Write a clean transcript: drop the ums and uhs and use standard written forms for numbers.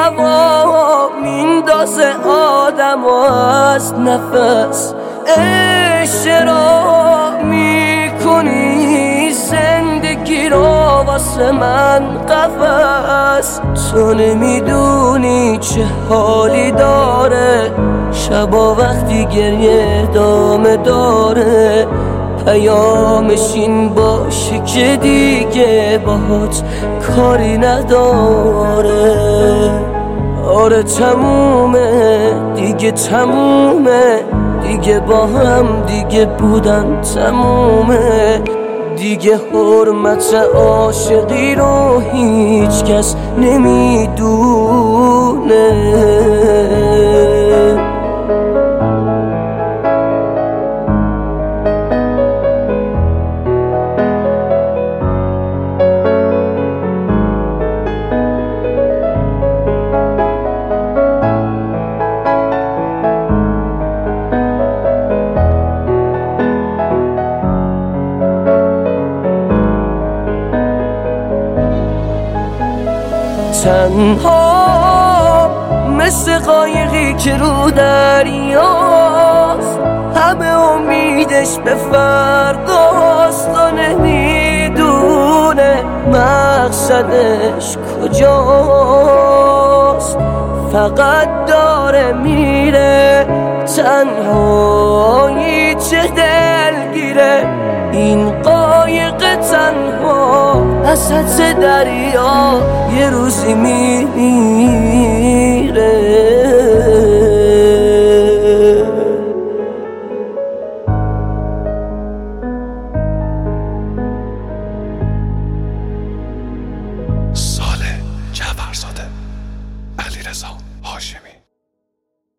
هوا میندازه آدم از نفس. اشترا میکنی زندگی رو واسه من قفس. تو نمیدونی چه حالی داره شبا وقتی گریه دامه داره. پیامش این باشه که دیگه باهات کاری نداره. آره تمومه دیگه، تمومه دیگه، با هم دیگه بودن تمومه دیگه. حرمت عاشقی رو هیچ کس نمیدونه. تنها مثل قایقی که رو دریاست، همه امیدش به فرداست و نمیدونه مقصدش کجاست. فقط داره میره تنهایی چه دلگیره این قایق تنها وسط دریا یه روزی میره. ساله جعفرزاده، علیرضا.